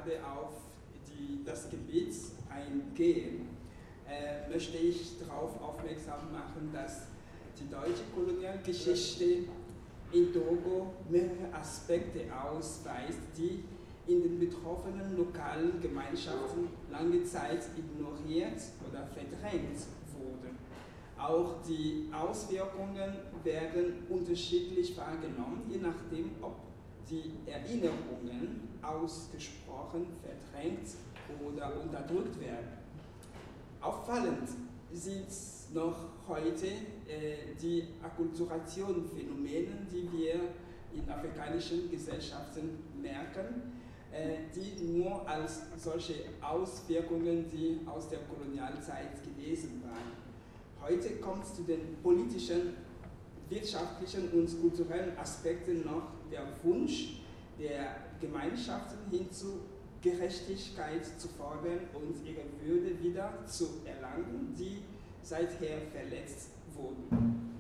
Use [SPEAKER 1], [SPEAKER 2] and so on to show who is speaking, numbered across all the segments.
[SPEAKER 1] gerade auf das Gebiet eingehen, möchte ich darauf aufmerksam machen, dass die deutsche Kolonialgeschichte in Togo mehrere Aspekte ausweist, die in den betroffenen lokalen Gemeinschaften lange Zeit ignoriert oder verdrängt wurden. Auch die Auswirkungen werden unterschiedlich wahrgenommen, je nachdem, ob die Erinnerungen ausgesprochen, verdrängt oder unterdrückt werden. Auffallend sind noch heute die Akkulturation-Phänomene, die wir in afrikanischen Gesellschaften merken, die nur als solche Auswirkungen, die aus der Kolonialzeit gewesen waren. Heute kommt zu den politischen, wirtschaftlichen und kulturellen Aspekten noch der Wunsch der Gemeinschaften hin zu Gerechtigkeit zu fordern und ihre Würde wieder zu erlangen, die seither verletzt wurden.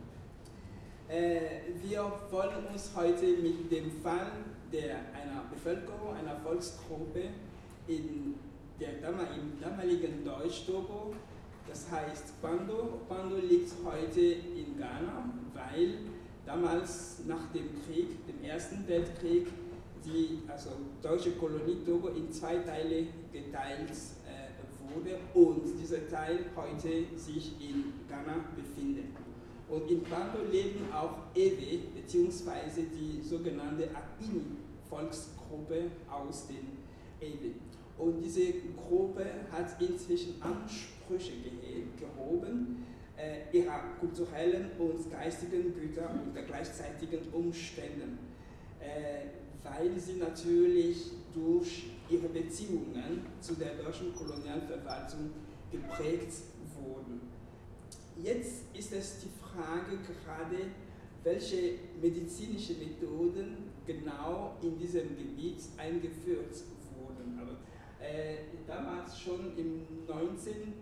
[SPEAKER 1] Wir wollen uns heute mit dem Fall einer Bevölkerung, einer Volksgruppe im damaligen Deutsch-Togo, das heißt Kpando. Kpando liegt heute in Ghana, weil damals nach dem Krieg, dem Ersten Weltkrieg, die deutsche Kolonie Togo in zwei Teile geteilt wurde und dieser Teil heute sich in Ghana befindet. Und in Kpando leben auch Ewe bzw. die sogenannte Akpini-Volksgruppe aus den Ewe. Und diese Gruppe hat inzwischen Ansprüche gehoben, ihrer kulturellen und geistigen Güter unter gleichzeitigen Umständen, weil sie natürlich durch ihre Beziehungen zu der deutschen Kolonialverwaltung geprägt wurden. Jetzt ist es die Frage gerade, welche medizinische Methoden genau in diesem Gebiet eingeführt wurden. Aber damals schon im 1903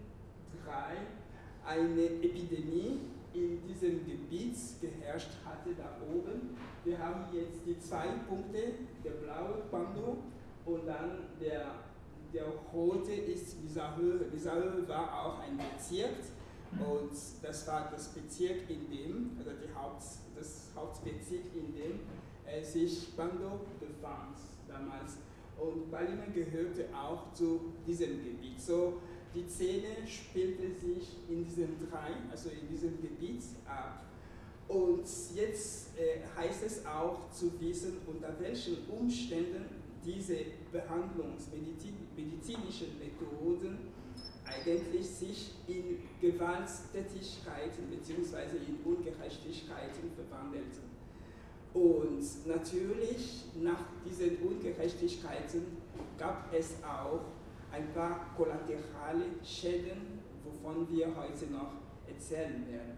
[SPEAKER 1] eine Epidemie in diesem Gebiet geherrscht hatte, da oben. Wir haben jetzt die zwei Punkte, der blaue Kpando und dann der rote ist Bizarre. Bizarre war auch ein Bezirk und das war das Bezirk, das Hauptbezirk, in dem sich Kpando befand damals. Und Balime gehörte auch zu diesem Gebiet. So, die Szene spielte sich in diesem Gebiet ab. Und jetzt heißt es auch zu wissen, unter welchen Umständen diese behandlungsmedizinischen Methoden eigentlich sich in Gewalttätigkeiten bzw. in Ungerechtigkeiten verwandelten. Und natürlich nach diesen Ungerechtigkeiten gab es auch ein paar kollaterale Schäden, wovon wir heute noch erzählen werden.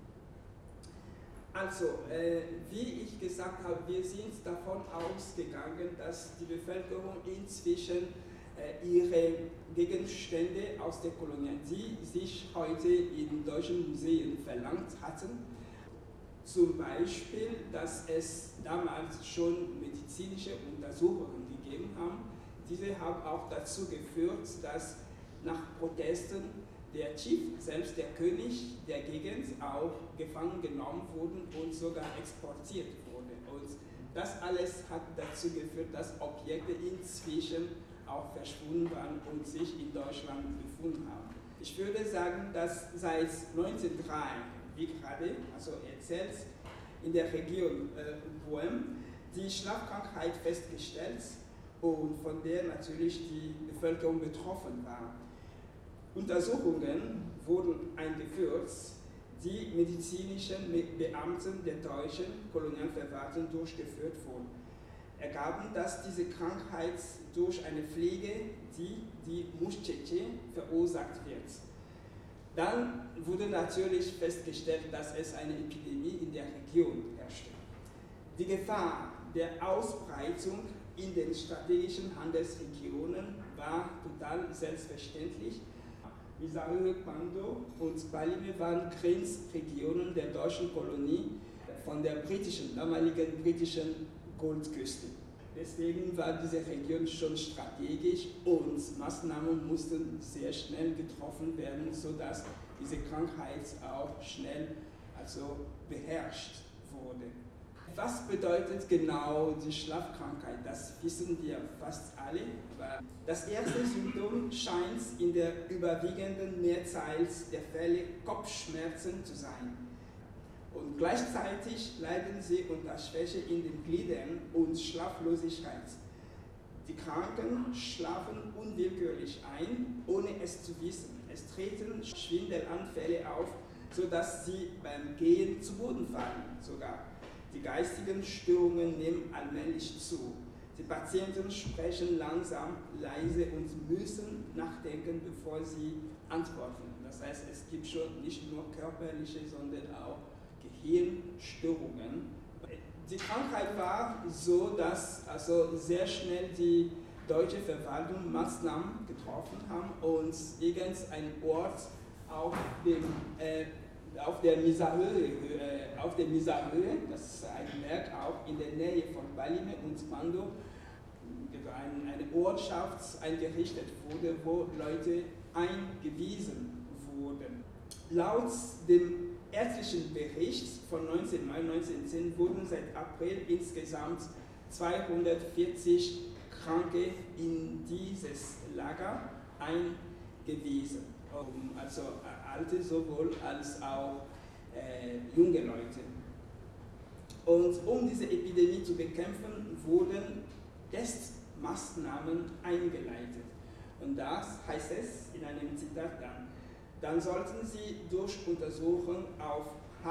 [SPEAKER 1] Also, wie ich gesagt habe, wir sind davon ausgegangen, dass die Bevölkerung inzwischen ihre Gegenstände aus der Kolonie, die sich heute in deutschen Museen verlangt hatten, zum Beispiel, dass es damals schon medizinische Untersuchungen gegeben haben. Diese haben auch dazu geführt, dass nach Protesten der Chief, selbst der König der Gegend, auch gefangen genommen wurden und sogar exportiert wurde. Und das alles hat dazu geführt, dass Objekte inzwischen auch verschwunden waren und sich in Deutschland befunden haben. Ich würde sagen, dass seit 1903, wie gerade erzählt, in der Region Boem die Schlafkrankheit festgestellt und von der natürlich die Bevölkerung betroffen war. Untersuchungen wurden eingeführt, die medizinischen Beamten der deutschen Kolonialverwaltung durchgeführt wurden. Ergaben, dass diese Krankheit durch eine Fliege, die Muschelche, verursacht wird. Dann wurde natürlich festgestellt, dass es eine Epidemie in der Region herrschte. Die Gefahr der Ausbreitung in den strategischen Handelsregionen war total selbstverständlich. Bizarre, Kpando und Balime waren Grenzregionen der deutschen Kolonie von der damaligen britischen Goldküste. Deswegen war diese Region schon strategisch und Maßnahmen mussten sehr schnell getroffen werden, sodass diese Krankheit auch schnell beherrscht wurde. Was bedeutet genau die Schlafkrankheit? Das wissen wir fast alle. Das erste Symptom scheint in der überwiegenden Mehrzahl der Fälle Kopfschmerzen zu sein. Und gleichzeitig leiden sie unter Schwäche in den Gliedern und Schlaflosigkeit. Die Kranken schlafen unwillkürlich ein, ohne es zu wissen. Es treten Schwindelanfälle auf, sodass sie beim Gehen zu Boden fallen sogar. Die geistigen Störungen nehmen allmählich zu. Die Patienten sprechen langsam, leise und müssen nachdenken, bevor sie antworten. Das heißt, es gibt schon nicht nur körperliche, sondern auch Gehirnstörungen. Die Krankheit war so, dass sehr schnell die deutsche Verwaltung Maßnahmen getroffen haben und irgendein Ort auf der Misa-Höhe, das ist ein Berg auch in der Nähe von Balime und Pando, eine Ortschaft eingerichtet wurde, wo Leute eingewiesen wurden. Laut dem ärztlichen Bericht von 19. Mai 1910 wurden seit April insgesamt 240 Kranke in dieses Lager eingewiesen. Also alte sowohl als auch junge Leute. Und um diese Epidemie zu bekämpfen, wurden Testmaßnahmen eingeleitet. Und das heißt es in einem Zitat dann sollten sie durch Untersuchung auf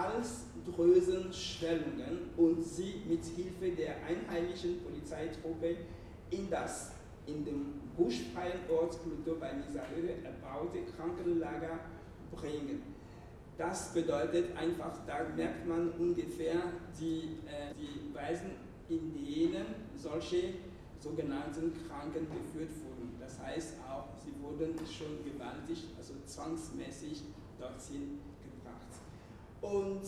[SPEAKER 1] Halsdrüsenschwellungen und sie mit Hilfe der einheimischen Polizeitruppe in das in dem buschfreien Ort Pluto bei Misa-Höhe erbaute Krankenlager bringen. Das bedeutet einfach, da merkt man ungefähr die Weisen, in denen solche sogenannten Kranken geführt wurden. Das heißt auch, sie wurden schon gewaltig, also zwangsmäßig dorthin gebracht. Und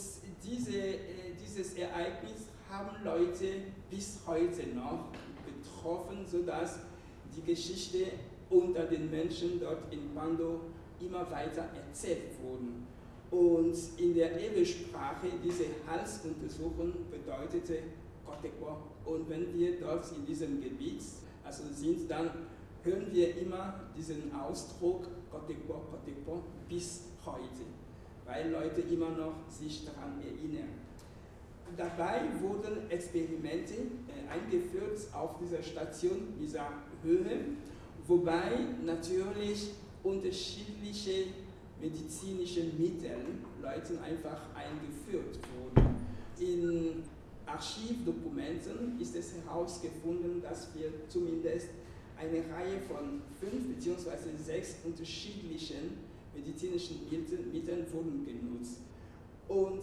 [SPEAKER 1] dieses Ereignis haben Leute bis heute noch betroffen, sodass die Geschichte unter den Menschen dort in Pando immer weiter erzählt wurden. Und in der Ewe-Sprache, diese Halsuntersuchung bedeutete Kotekwa. Und wenn wir dort in diesem Gebiet sind, dann hören wir immer diesen Ausdruck Kotekwa, Kotekwa bis heute, weil Leute immer noch sich daran erinnern. Dabei wurden Experimente eingeführt auf dieser Station, dieser Höhe, wobei natürlich unterschiedliche medizinische Mittel Leuten einfach eingeführt wurden. In Archivdokumenten ist es herausgefunden, dass wir zumindest eine Reihe von 5 bzw. 6 unterschiedlichen medizinischen Mitteln wurden genutzt. Und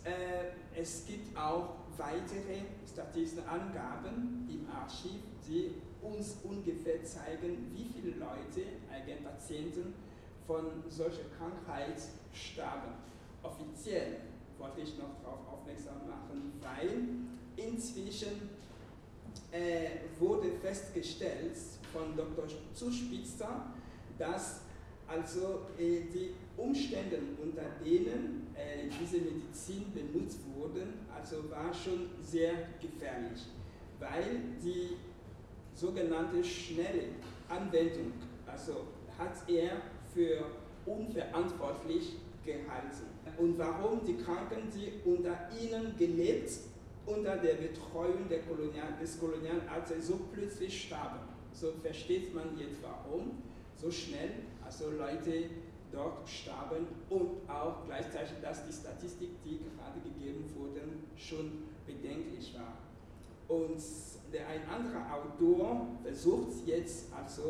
[SPEAKER 1] es gibt auch weitere statistische Angaben im Archiv, die uns ungefähr zeigen, wie viele Leute, Patienten, von solcher Krankheit starben. Offiziell wollte ich noch darauf aufmerksam machen, weil inzwischen wurde festgestellt von Dr. Zuspitzer, dass die Umstände, unter denen diese Medizin benutzt wurde, war schon sehr gefährlich, weil die sogenannte schnelle Anwendung, hat er für unverantwortlich gehalten. Und warum die Kranken, die unter ihnen gelebt, unter der Betreuung des Kolonialarztes so plötzlich starben. So versteht man jetzt warum so schnell Leute dort starben und auch gleichzeitig, dass die Statistik, die gerade gegeben wurde, schon bedenklich war. Und ein anderer Autor versucht jetzt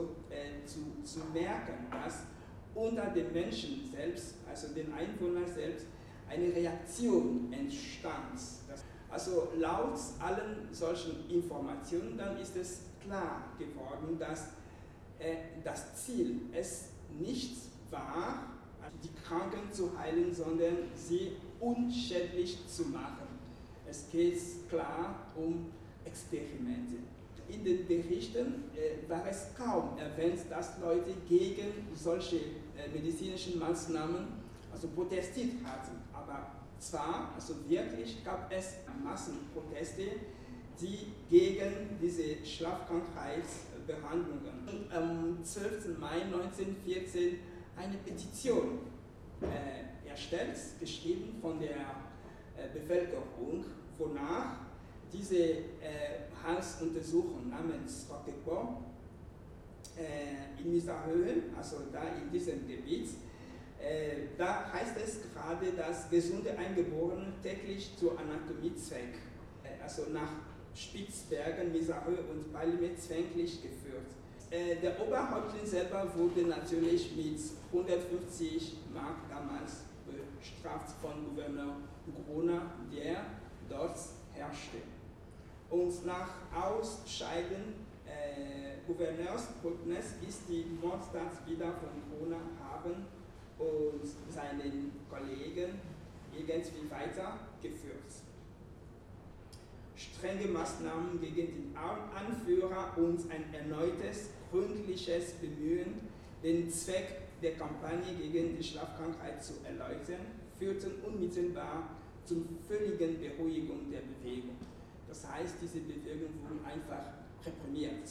[SPEAKER 1] zu merken, dass unter den Menschen selbst, den Einwohnern selbst, eine Reaktion entstand. Laut allen solchen Informationen dann ist es klar geworden, dass das Ziel es nicht war, die Kranken zu heilen, sondern sie unschädlich zu machen. Es geht klar um Experimente. in den Berichten war es kaum erwähnt, dass Leute gegen solche medizinischen Maßnahmen also protestiert hatten. Aber zwar, also wirklich gab es Massenproteste, die gegen diese Schlafkrankheitsbehandlungen. Am 12. Mai 1914 eine Petition erstellt, geschrieben von der Bevölkerung, wonach diese Halsuntersuchung namens Roqueport in Misarhöhe, also da in diesem Gebiet, da heißt es gerade, dass gesunde Eingeborene täglich zur Anatomiezweck, also nach Spitzbergen, Misarhöhe und Balime zwänglich geführt. Der Oberhäuptling selber wurde natürlich mit 150 Mark damals bestraft von Gouverneur Grona, der dort herrschte. Und nach Ausscheiden Gouverneurs Brückners ist die Mordtat wieder von Grona haben und seinen Kollegen irgendwie weitergeführt. Strenge Maßnahmen gegen den Anführer und ein erneutes gründliches Bemühen, den Zweck der Kampagne gegen die Schlafkrankheit zu erläutern, führten unmittelbar zur völligen Beruhigung der Bewegung. Das heißt, diese Bewegungen wurden einfach reprimiert.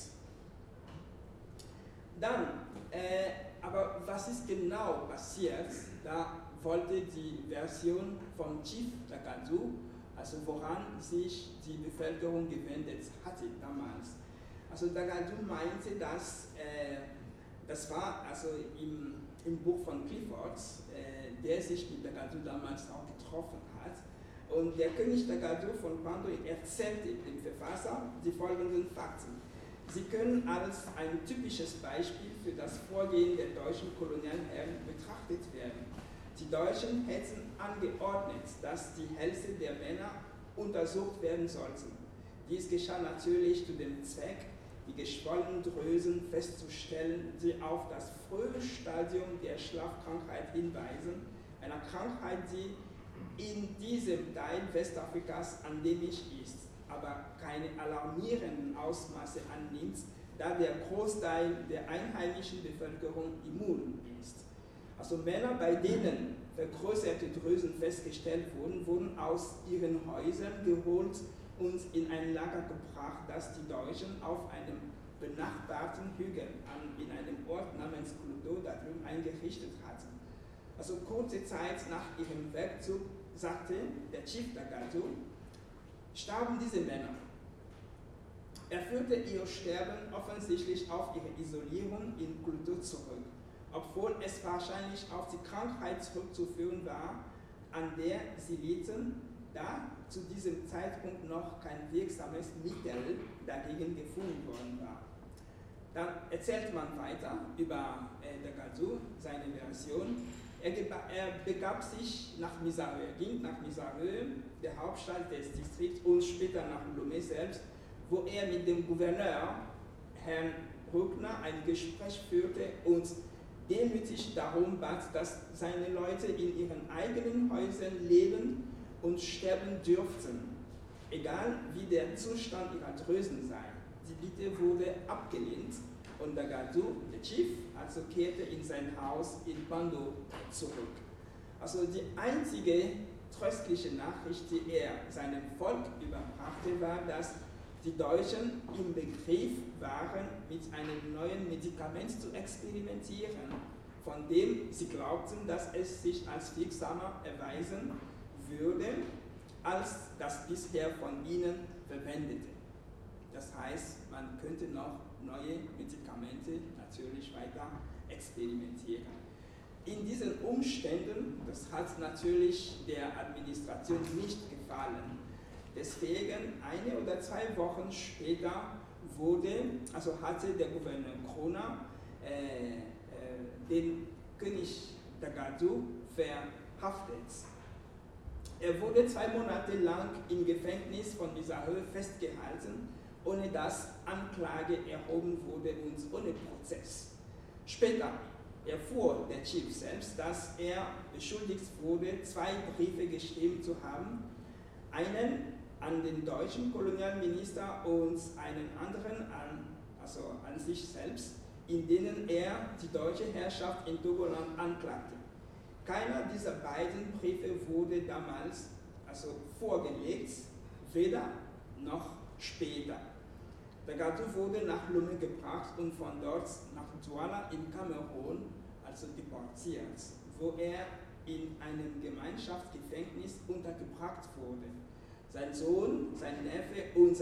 [SPEAKER 1] Dann, aber was ist genau passiert? Da wollte die Version vom Chief Dagadu, also woran sich die Bevölkerung gewendet hatte damals. Also Dagadu meinte, dass das war also im Buch von Clifford, der sich mit Dagadu damals auch getroffen hat. Und der König Dagadu von Pando erzählte dem Verfasser die folgenden Fakten. Sie können als ein typisches Beispiel für das Vorgehen der deutschen Kolonialherren betrachtet werden. Die Deutschen hätten angeordnet, dass die Hälse der Männer untersucht werden sollten. Dies geschah natürlich zu dem Zweck, die geschwollenen Drüsen festzustellen, die auf das frühe Stadium der Schlafkrankheit hinweisen, einer Krankheit, die in diesem Teil Westafrikas endemisch ist, aber keine alarmierenden Ausmaße annimmt, da der Großteil der einheimischen Bevölkerung immun ist. Also Männer, bei denen vergrößerte Drüsen festgestellt wurden, wurden aus ihren Häusern geholt und in ein Lager gebracht, das die Deutschen auf einem benachbarten Hügel in einem Ort namens Cludo da drüben eingerichtet hatten. Also kurze Zeit nach ihrem Wegzug sagte der Chief Dagadu, starben diese Männer. Er führte ihr Sterben offensichtlich auf ihre Isolierung in Cludo zurück, obwohl es wahrscheinlich auf die Krankheit zurückzuführen war, an der sie litten, da zu diesem Zeitpunkt noch kein wirksames Mittel dagegen gefunden worden war. Dann erzählt man weiter über Dagadu, seine Version. Er begab sich nach Misarhöhe, ging nach Misarhöhe, der Hauptstadt des Distrikts, und später nach Lomé selbst, wo er mit dem Gouverneur, Herrn Bruckner, ein Gespräch führte und demütig darum bat, dass seine Leute in ihren eigenen Häusern leben und sterben dürften, egal wie der Zustand ihrer Drüsen sei. Die Bitte wurde abgelehnt und Dagadu, der Chief, also kehrte in sein Haus in Pando zurück. Also die einzige tröstliche Nachricht, die er seinem Volk überbrachte, war, dass die Deutschen im Begriff waren, mit einem neuen Medikament zu experimentieren, von dem sie glaubten, dass es sich als wirksamer erweisen würde, als das bisher von ihnen verwendete. Das heißt, man könnte noch neue Medikamente natürlich weiter experimentieren. In diesen Umständen, das hat natürlich der Administration nicht gefallen. Deswegen 1 oder 2 Wochen später hatte der Gouverneur Grona den König Dagadu verhaftet. Er wurde 2 Monate lang im Gefängnis von Misarhöhe festgehalten, ohne dass Anklage erhoben wurde und ohne Prozess. Später erfuhr der Chief selbst, dass er beschuldigt wurde, 2 Briefe geschrieben zu haben, einen an den deutschen Kolonialminister und einen anderen an sich selbst, in denen er die deutsche Herrschaft in Togoland anklagte. Keiner dieser beiden Briefe wurde damals vorgelegt, weder noch später. Dagadu wurde nach Lomé gebracht und von dort nach Douala in Kamerun deportiert, wo er in einem Gemeinschaftsgefängnis untergebracht wurde. Sein Sohn, sein Neffe und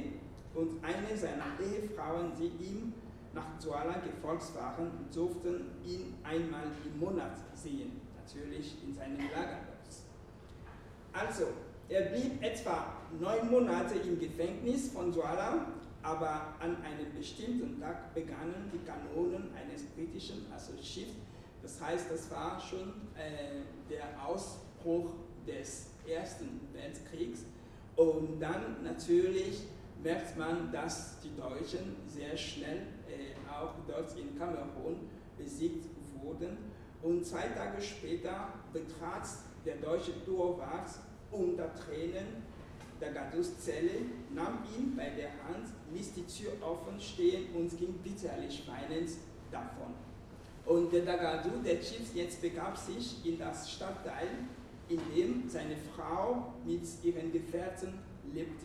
[SPEAKER 1] eine seiner Ehefrauen, die ihm nach Douala gefolgt waren, durften ihn einmal im Monat sehen, natürlich in seinem Lagerhaus. Also, er blieb etwa 9 Monate im Gefängnis von Douala, aber an einem bestimmten Tag begannen die Kanonen eines britischen Schiffs. Das heißt, das war schon der Ausbruch des Ersten Weltkriegs. Und dann natürlich merkt man, dass die Deutschen sehr schnell auch dort in Kamerun besiegt wurden. Und 2 Tage später betrat der deutsche Torwart unter Tränen Dagadus Zelle, nahm ihn bei der Hand, ließ die Tür offen stehen und ging bitterlich weinend davon. Und der Dagadu, der Chief, jetzt begab sich in das Stadtteil, in dem seine Frau mit ihren Gefährten lebte.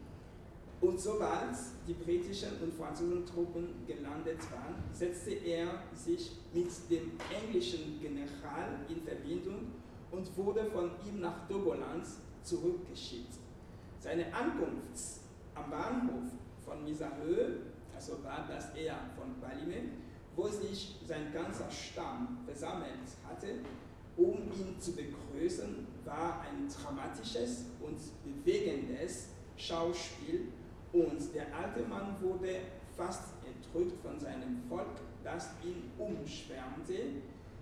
[SPEAKER 1] Und sobald die britischen und französischen Truppen gelandet waren, setzte er sich mit dem englischen General in Verbindung und wurde von ihm nach Togoland zurückgeschickt. Seine Ankunft am Bahnhof von Misahö, war das eher von Balime, wo sich sein ganzer Stamm versammelt hatte, um ihn zu begrüßen, war ein dramatisches und bewegendes Schauspiel, und der alte Mann wurde fast entrückt von seinem Volk, das ihn umschwärmte,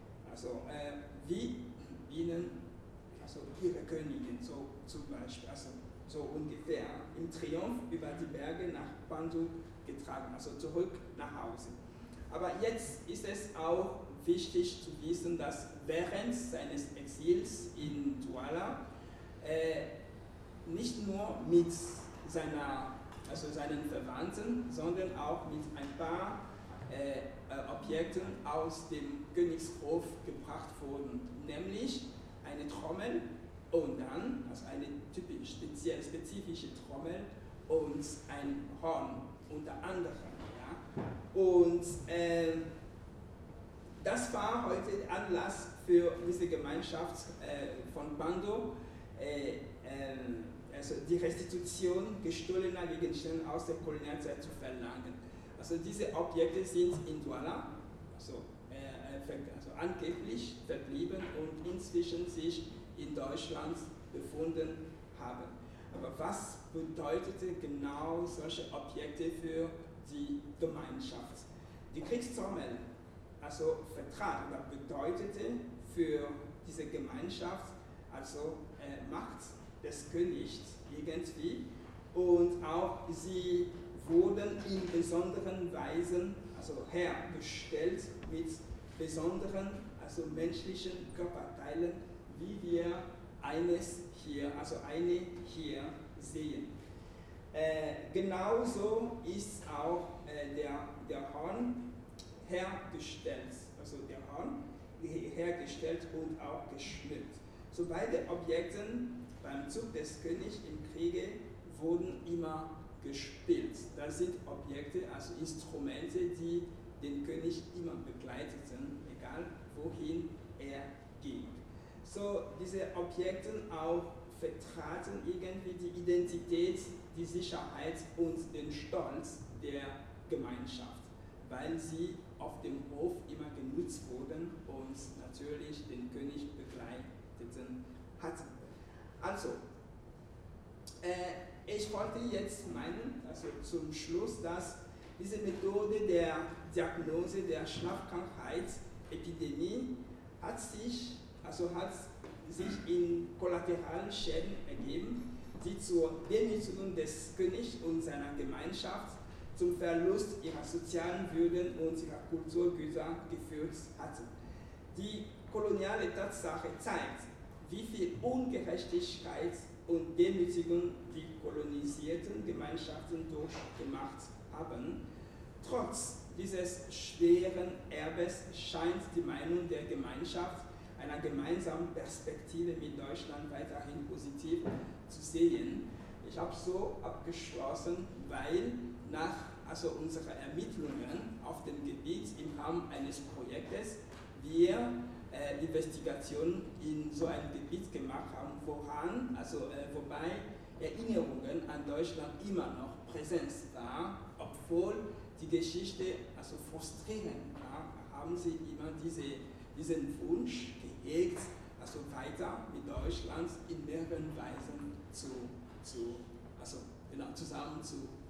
[SPEAKER 1] wie ihnen, ihre Königin, so zum Beispiel, so ungefähr, im Triumph über die Berge nach Bantu getragen, zurück nach Hause. Aber jetzt ist es auch wichtig zu wissen, dass während seines Exils in Douala nicht nur mit seinen Verwandten, sondern auch mit ein paar Objekten aus dem Königshof gebracht wurden, nämlich eine Trommel und dann eine typisch spezifische Trommel und ein Horn unter anderem. Ja. Und das war heute der Anlass für diese Gemeinschaft von Bando, die Restitution gestohlener Gegenstände aus der Kolonialzeit zu verlangen. Diese Objekte sind in Douala, angeblich verblieben und inzwischen sich in Deutschland befunden haben. Aber was bedeutete genau solche Objekte für die Gemeinschaft? Die Kriegstrommel vertrat oder bedeutete für diese Gemeinschaft Macht des Königs irgendwie, und auch sie wurden in besonderen Weisen hergestellt mit besonderen menschlichen Körperteilen, wie wir eine hier sehen. Genauso ist auch der Horn hergestellt, hergestellt und auch geschmückt. So beide Objekte beim Zug des Königs im Kriege wurden immer gespielt. Das sind Objekte, Instrumente, die den König immer begleiteten, egal wohin er ging. So, diese Objekte auch vertraten irgendwie die Identität, die Sicherheit und den Stolz der Gemeinschaft, weil sie auf dem Hof immer genutzt wurden und natürlich den König begleiteten hatten. Also, ich wollte jetzt meinen, zum Schluss, dass diese Methode der Diagnose der Schlafkrankheitsepidemie hat sich in Kollateralschäden ergeben, die zur Demütigung des Königs und seiner Gemeinschaft, zum Verlust ihrer sozialen Würden und ihrer Kulturgüter geführt hatten. Die koloniale Tatsache zeigt, wie viel Ungerechtigkeit und Demütigung die kolonisierten Gemeinschaften durchgemacht haben. Trotz dieses schweren Erbes scheint die Meinung der Gemeinschaft einer gemeinsamen Perspektive mit Deutschland weiterhin positiv zu sehen. Ich habe so abgeschlossen, weil nach unserer Ermittlungen auf dem Gebiet im Rahmen eines Projektes wir Investigationen in so einem Gebiet gemacht haben, wobei Erinnerungen an Deutschland immer noch präsent war, obwohl die Geschichte frustrierend war, haben sie immer diesen Wunsch gehegt, weiter mit Deutschland in mehreren Weisen zusammen zu